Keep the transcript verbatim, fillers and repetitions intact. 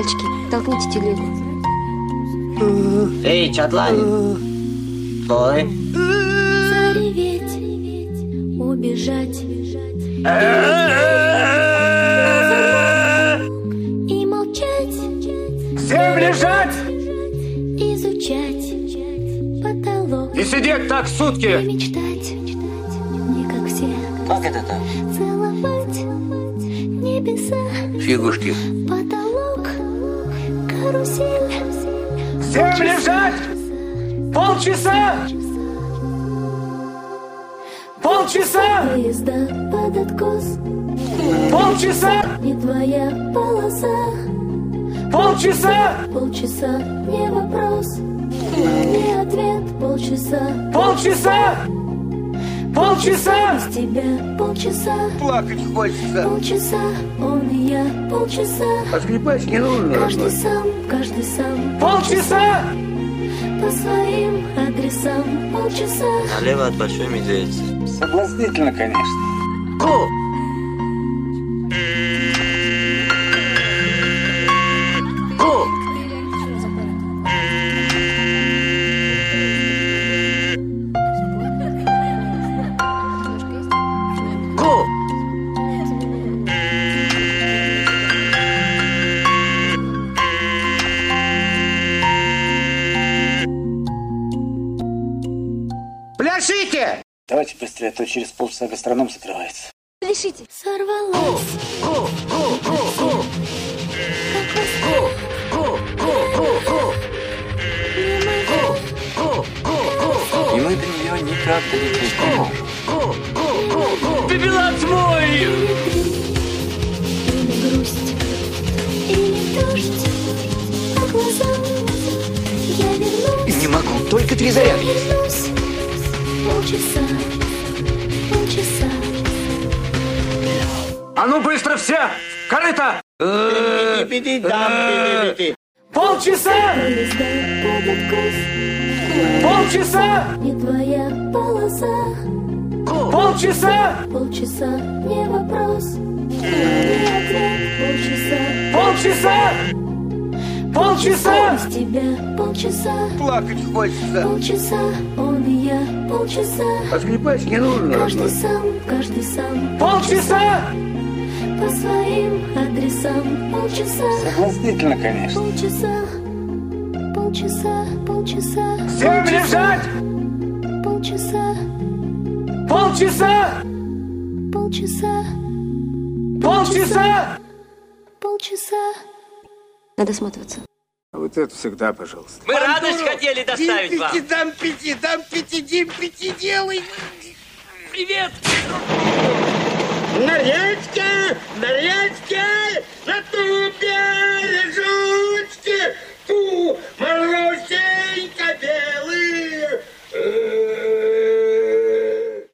Мальчики, толкните телегу. Эй, Чатлань! Стой! Зареветь, убежать и молчать. Всем лежать! Изучать потолок И сидеть так сутки! и мечтать, не как все. Как это так? Целовать небеса, Фигушки. потолок, карусель. Всем лежать! Полчаса! Полчаса! Поезда под откос, Полчаса! не твоя полоса. Полчаса! Полчаса не вопрос, не ответ. Полчаса, Полчаса! Полчаса! без тебя полчаса. Плакать хочется. Полчаса, он и я, полчаса. А скрипач не нужен, Каждый родной. сам, каждый сам. Полчаса! По своим адресам. Полчаса. Налево от Большой Медведицы. Соблазнительно, конечно. Ку! Ку! Ку! Пляшите! Давайте быстрее, а то через полчаса гастроном закрывается. Пляшите. Сорвалась. Ку! Ку! Ку! Ку! Ку! Ку! Ку! Ку! Ку! Ку! И мы до нее никак долететь не можем. Ку! Ку! Ты пилот мой! Или грусть, или дождь. По глазам я вернусь. Не могу, только три зарядки. Вернусь. Полчаса, полчаса. А ну быстро все! Корыто! Полчаса! Поезда под откос, Полчаса! не твоя полоса. Полчаса! Полчаса не вопрос, не ответ. Полчаса, Полчаса! Полчаса! без тебя полчаса. Плакать хочется. Полчаса, он и я, полчаса. А скрипач не нужен, Каждый родной. сам, каждый сам. Полчаса! По своим адресам. Полчаса, Соблазнительно, конечно. полчаса, полчаса, полчаса. Всем лежать! Полчаса, Полчаса! полчаса, Полчаса! полчаса. Надо сматываться. Вот это всегда, пожалуйста. Мы радость хотели доставить вам. Дам пяти, дам пяти, дим пяти, делай. Привет! Нарядьте! Нарядьте!